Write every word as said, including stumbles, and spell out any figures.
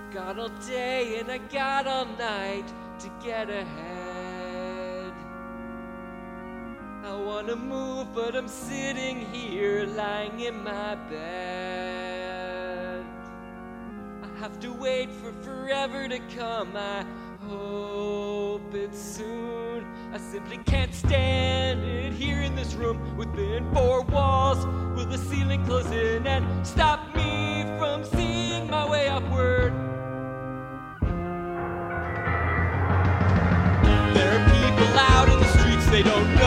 Got all day and I got all night to get ahead. I wanna move, but I'm sitting here lying in my bed. I have to wait for forever to come. I hope it's soon. I simply can't stand it here in this room within four walls. Will the ceiling close in and stop me from seeing my way upward? There are people out in the streets, they don't know